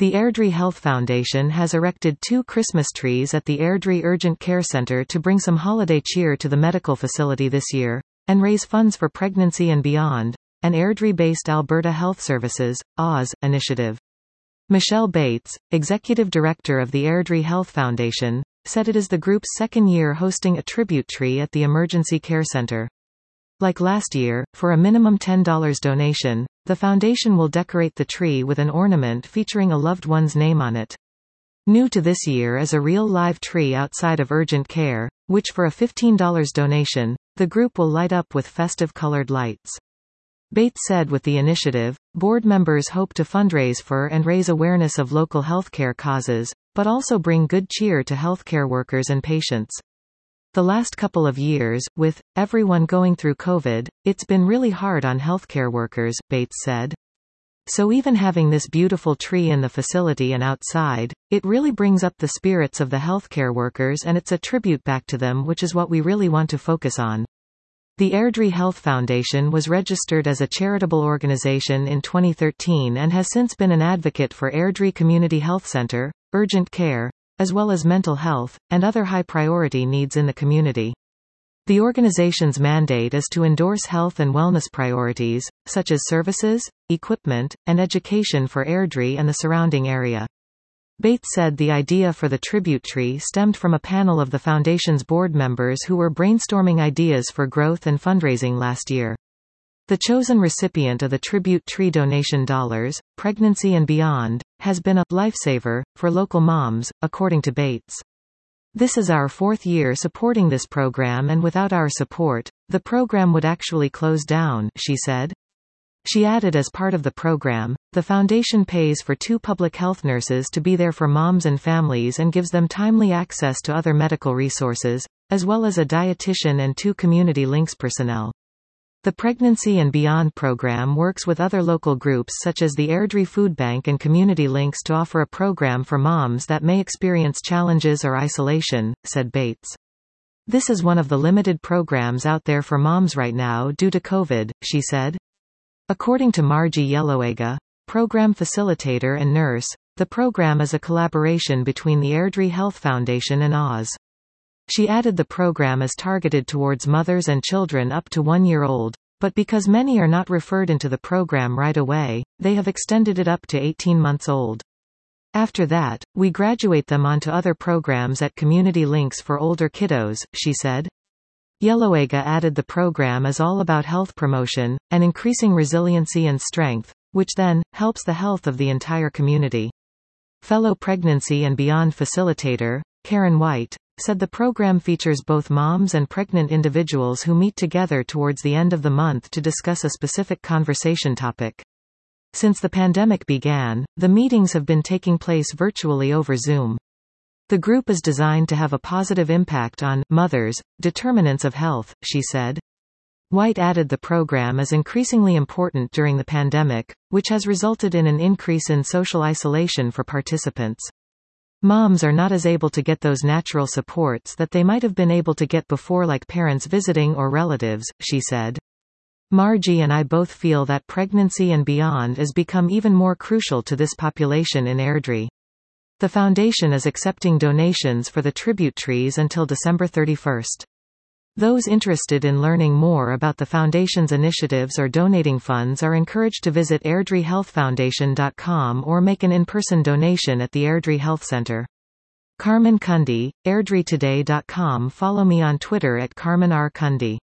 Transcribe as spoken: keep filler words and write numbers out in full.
The Airdrie Health Foundation has erected two Christmas trees at the Airdrie Urgent Care Centre to bring some holiday cheer to the medical facility this year, and raise funds for Pregnancy and Beyond, an Airdrie-based Alberta Health Services, A W S, initiative. Michelle Bates, Executive Director of the Airdrie Health Foundation, said it is the group's second year hosting a tribute tree at the Emergency Care Centre. Like last year, for a minimum ten dollars donation, the foundation will decorate the tree with an ornament featuring a loved one's name on it. New to this year is a real live tree outside of urgent care, which for a fifteen dollars donation, the group will light up with festive colored lights. Bates said with the initiative, board members hope to fundraise for and raise awareness of local healthcare causes, but also bring good cheer to healthcare workers and patients. The last couple of years, with everyone going through COVID, it's been really hard on healthcare workers, Bates said. So even having this beautiful tree in the facility and outside, it really brings up the spirits of the healthcare workers, and it's a tribute back to them, which is what we really want to focus on. The Airdrie Health Foundation was registered as a charitable organization in twenty thirteen and has since been an advocate for Airdrie Community Health Centre, urgent care, as well as mental health, and other high-priority needs in the community. The organization's mandate is to endorse health and wellness priorities, such as services, equipment, and education for Airdrie and the surrounding area. Bates said the idea for the tribute tree stemmed from a panel of the foundation's board members who were brainstorming ideas for growth and fundraising last year. The chosen recipient of the tribute tree donation dollars, Pregnancy and Beyond, has been a lifesaver for local moms, according to Bates. This is our fourth year supporting this program, and without our support, the program would actually close down, she said. She added, as part of the program, the foundation pays for two public health nurses to be there for moms and families and gives them timely access to other medical resources, as well as a dietitian and two community links personnel. The Pregnancy and Beyond program works with other local groups such as the Airdrie Food Bank and Community Links to offer a program for moms that may experience challenges or isolation, said Bates. This is one of the limited programs out there for moms right now due to COVID, she said. According to Margie Yellowega, program facilitator and nurse, the program is a collaboration between the Airdrie Health Foundation and A W S. She added the program is targeted towards mothers and children up to one year old, but because many are not referred into the program right away, they have extended it up to eighteen months old. After that, we graduate them onto other programs at Community Links for older kiddos, she said. Yellowega added the program is all about health promotion, and increasing resiliency and strength, which then helps the health of the entire community. Fellow Pregnancy and Beyond facilitator, Karen White, said the program features both moms and pregnant individuals who meet together towards the end of the month to discuss a specific conversation topic. Since the pandemic began, the meetings have been taking place virtually over Zoom. The group is designed to have a positive impact on mothers, determinants of health, she said. White added the program is increasingly important during the pandemic, which has resulted in an increase in social isolation for participants. Moms are not as able to get those natural supports that they might have been able to get before, like parents visiting or relatives, she said. Margie and I both feel that Pregnancy and Beyond has become even more crucial to this population in Airdrie. The foundation is accepting donations for the tribute trees until December thirty-first. Those interested in learning more about the Foundation's initiatives or donating funds are encouraged to visit airdrie health foundation dot com or make an in-person donation at the Airdrie Health Centre. Carmen Cundy, airdrie today dot com. Follow me on Twitter at Carmen R. Cundy.